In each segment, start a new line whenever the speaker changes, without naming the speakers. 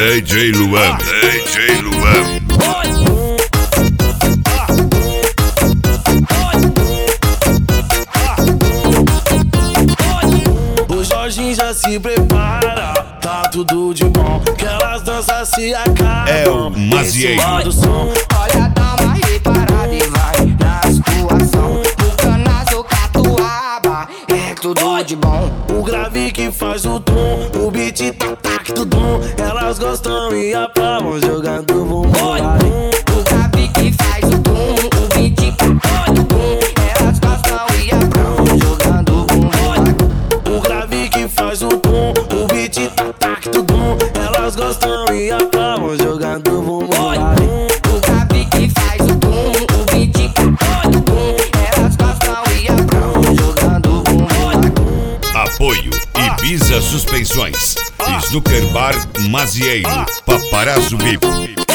DJ Luan, DJ Luan.
O Jorginho já se prepara, tá tudo de bom, que elas danças se acabam.
É o Mazieiro.
Olha, dá uma reparada e vai na situação. O Canazo, Catuaba, é tudo de bom.
O grave que faz o tom, o beat tac tudum. Elas gostam e aplaudem jogando bumbum.
O grave que faz o tom, o beat tac tudum. Elas gostam e aplaudem jogando bumbum.
O grave que faz o tom, o beat tac tudum. Elas gostam e aplaudem jogando bumbum.
O grave que faz o tom, o beat tac tudum. Elas gostam e aplaudem jogando bumbum.
Apoio Ibiza Suspensões, Snooker Bar Mazieiro, Paparazzo VIP.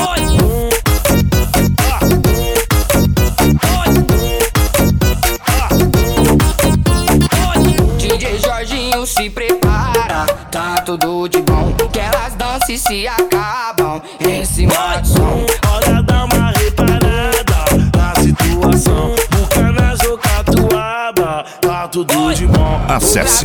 DJ Jorginho se prepara, tá tudo de bom, que elas dançam e se acabam em cima do som.
Olha, dá uma reparada na situação. O Canazo, Catuaba, tá tudo de bom.
Acesse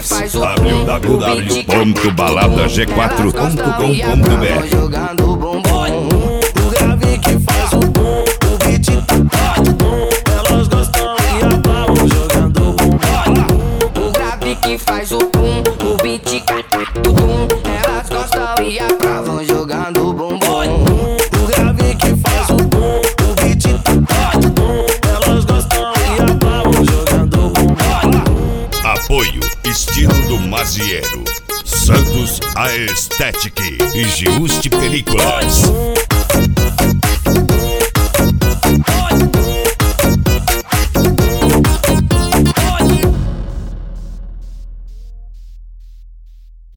www.baladag4.com.br.
www.baladag4.com.br.
O grave que faz o bom, o beat tac tudum. Elas gostam e aplaudem jogando bumbum.
O grave que faz o pum, o beat tudum. Elas gostam e aprovam jogando bumbum.
O grave que faz o bom, o beat tac tudum. Elas gostam e aplaudem jogando bumbum.
Apoio Estilo do Mazieiro, Santos Aesthetic e Giusti Películas.